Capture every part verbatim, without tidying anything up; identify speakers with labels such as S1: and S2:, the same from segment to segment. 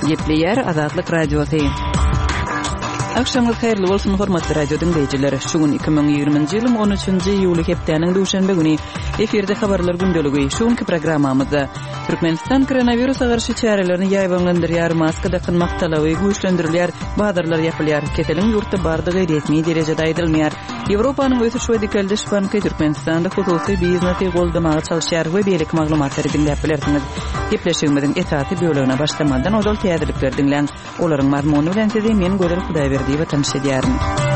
S1: Gepleyer Azatlyk Radiosu. Akşamlar hayırlı bolsun hormatly radio dinleyijileri. Şugun iki bin ýygrymynjy ýylyň on üçünji ýuly hepdeniň duşanbe güni eferde habarlar gündeligi. Şuňky programmamyzda Türkmenistan koronawirusa garşy çärelerini ýaýbanlandyrýar, maska takynmak talaby güýçlendirilýär, bazarlar ýapylýar, keteliň ýurtda bardygy resmi derejede aýdylmaýar. Ýewropanyň Ösüş we Dikeldiş banky Türkmenistanda hususy biznesi goldamagy çalyşýar we beýlik maglumatlary dinläp bilersiňiz. Gepleşigimiziň esasy bölegine başlamadan odal täzelikler dinleň. Olaryň mazmuny bilen sizi men Gözel Hudaýberdi we tanışy edýärin.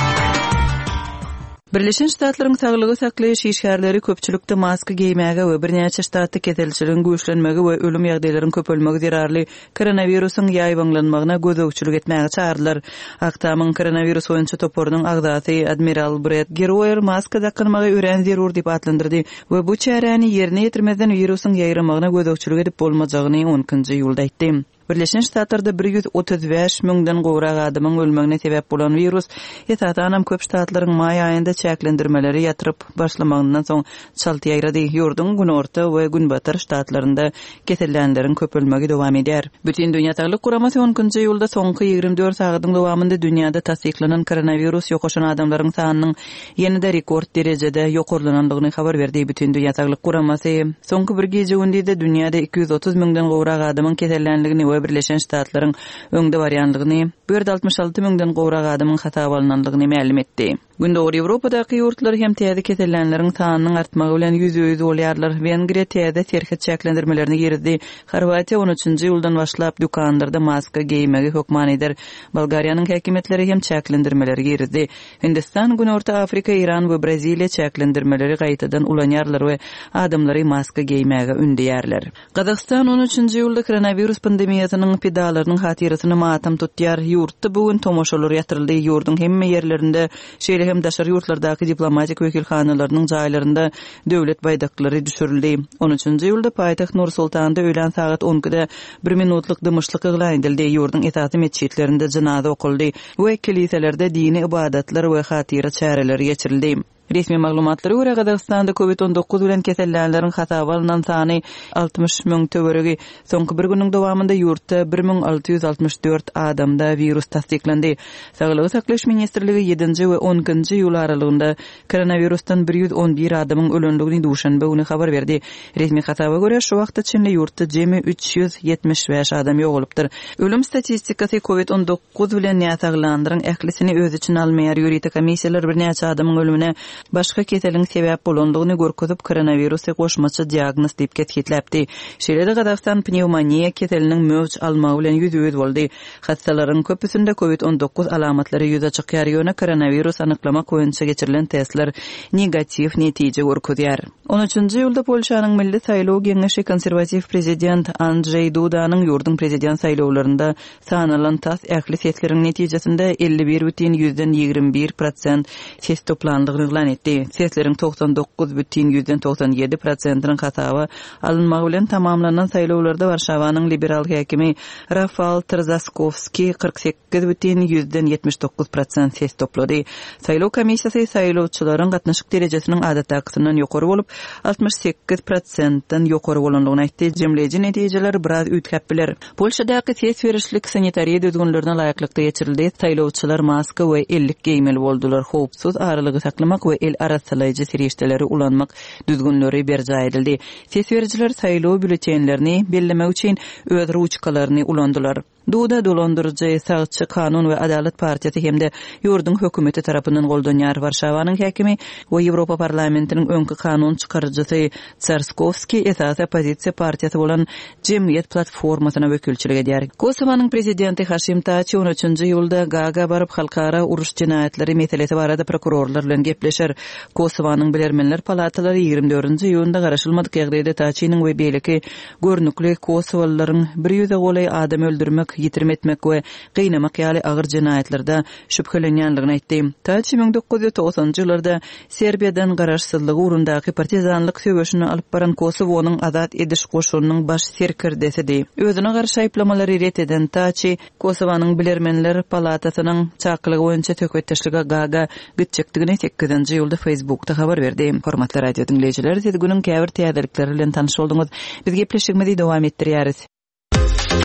S1: Birleşen Ştatlaryň saglygy saklaýyş işgärleri köpçülükde maska giýmäge we birnäçe ştatda ketelçiligiň güýçlenmegi we ölüm ýagdaýlarynyň köpelmegi zerarly koronawirusyň ýaýbanlanmagyna gözegçilik etmäge çağırdylar. Aktamyň koronawirus boýunça toporunyň agdasy Admiral Brett Geroyer maska takynmagy ören zerur diýip atlandyrdy we bu çäreni ýerine ýetirmeden wirusyň ýaýramagyna gözegçilik edip bolmajagyny onunçy ýylda aýtdy. Birleşen Ştatlarda bir yüz otuz beş müňden gowrak adamyň ölmegine sebäp bolan virus ýetatanam köp ştatlaryň maý aýynda çäklendirmeleri ýatyryp başlamagynyň soň çalty ýaýrady. Ýurdun günorta we günbatar ştatlarynda kesellenleriň köpelmegi dowam edýär. Bütün dünýä Saglyk Guramasy onunçy ýylda soňky ýygrimi dört sagatyň dowamynda dünýäde tasdiklanan koronawirus ýokaşan adamlaryň sanynyň ýene-de rekord derejede ýokurlananlygyny habar berdi. Bütün dünýä Saglyk Guramasy soňky bir gece gündizde dünýäde iki yüz otuz müňden gowrak adamyň kesellenligini we Birleşen Ştatlaryň öňde barýanlygyny, bir yüz altmış alty müňden gowrak adamyň hata alınanlygyny ma'lum etdi. Gündäki Ýewropadaky ýurtlar hem täze kesellenleriň sanynyň artmagy bilen ýüz-ýüz bolýarlar. Wengriýa täze serhat çäklendirmelerini ýerdi. Horwatiýa on üçünji ýyldan başlap dükanlarda maska giýmegi hökman eder. Bolgariýanyň häkimetleri hem çäklendirmeleri ýerdi. Hindistan, Günorta Afrika, Iran we Braziliýa çäklendirmeleri gaýtadan ulanýarlar we adamlary maska giýmege ündäýärler. Gazaqstan on üçünji ýylda koronavirus pandemiýasynyň pedalarynyň hatyrasyny matam tutýar. Ýurtda bugün tomoşalar ýatyryldy. Ýurdun hemme ýerlerinde şeýle hem daşary ýurtlardaky diplomatik wekilhanalarynyň jaýlarynda döwlet baýdaklary düşürildi. on üçünji ýylda paýtaxt Nur Sultanda öýlen saat onda bir minutluk dymyşlyk eglan edildi. Ýurdun esasy meçitlerinde janaza okuldy we kiliselerde dini ibadatlar we hatyra çäreleri geçirildi. Resmi maglumatlara göre Gazaqstanda covid on dokuz bilen kesellenleriň hata alınan sany altmış müň töweregi. Soňky bir güniň dowamynda ýurtda bir bin alty ýüz altmış dört adamda virus tasdiklendi. Saglyk saklaş ministrligi ýedinji we onunçy ýyl aralygynda koronavirusdan bir yüz on bir adamyň ölendigini duşanbe güni habar berdi. Resmi hataga göre şu wagtda içinde ýurtda jemi üç yüz ýetmiş beş adam ýogalypdyr. Ölüm statistikasy covid on dokuz bilen ýataglandyryň ählisini öz için almaýar. Ýuridik komissiýalar bir näçe adamyň ölümine başga keteliň sebäp bolandygyny görkezip koronavirusy goşmaçy diagnoz diýip ketläpdi. Şeýle Gazaqstan pneumoniýa keteliniň möwç almagy bilen ýüz-ýüz boldy. Hastalaryň köpüsinde covid on dokuz alamatlary ýüze çykýar ýöne koronavirus anyklamak boýunça geçirilen testler negativ netije görkezýär. on üçünji ýylda Polşanyň Milli Saýlaw Geňeşi konserwativ prezident Andrzej Dudanyň ýurdun prezident saýlawlarynda sanalan tas ähli sesleriň netijesinde elli bir бүтүн yüzden ýygrimi bir prosent ses toplandygyny etdi. Sesleriň toksan dokuz бүтүn yüzden toksan ýedi prosentynyň hatawy alınmagy bilen tamamlanan saýlawlarda Warşawanyň liberal häkimi Rafal Trzaskovski kırk sekiz бүтүn yüzden yetmiş dokuz prosent ses toplady. Saýlaw komissiýasy saýlawçylaryň gatnaşyk derejesiniň adatdakynyň ýokary bolup altmış sekiz prosentdan ýokary bolandygyny aýtdy. Jemleji netijeler biraz üýtkäpler. Polşadaky ses berişlik sanitariýa düzgünlerine laýyklykda geçirildi. Saýlawçylar maska we ellik giýmeli boldular. Howpsuz aralygy saklamak we el arasalaýjy serişdeleri ulanmak düzgünleri berja edildi. Ses berjiler saýlaw bülletenlerini bellemek üçin öz ruçkalaryny ulandylar. Duda dolandırıcı sağçı kanun ve adalet partiyası hem de ýurdun hökümeti tarapyndan goldanýar. Warşawanyň häkimi we Ýewropa parlamentiniň öňkü kanun çykarjysy Trzaskovski esas opozisiýa partiyasy bolan Jemgyýet platformasyna wekilçilik edýär. Kosowanyň prezidenti Haşim Taçy on üçünji ýylda Gaga baryp halkara uruş jinaýatleri meselesi barada prokurorlar bilen gepleşer. Kosowanyň bilermenler palatalary ýygrimi dördünji ýylda garaşylmadyk ýagdaýda Taçynyň we beýleki görnükli Kosowalylaryň bir ýüze golay adam öldürmek, ýitirmetmek we gynnamak ýaly agyr jinaýatlarda şüphelenýänligini aýtdy. Taçy bin dokuz yüz togsanjy ýyllarda Serbiýadan garaşsyzlygy urundaky partizanlyk söwüşini alyp baran Kosowanyň azat ediş goşunynyň baş serkirdesidi. Özüne garşy aýplamalary ret eden Taçy Kosowanyň bilermenler palatasynyň çaklygy boýunça töketdeşlige Gaga gitjekdigini sekkizinji ýylda Facebookda habar berdi. Hormatly radio dinleýijiler, siz günüň käbir täzelikleri bilen tanyş bolduňyz. Biz gepleşigimizi dowam etdirýäris.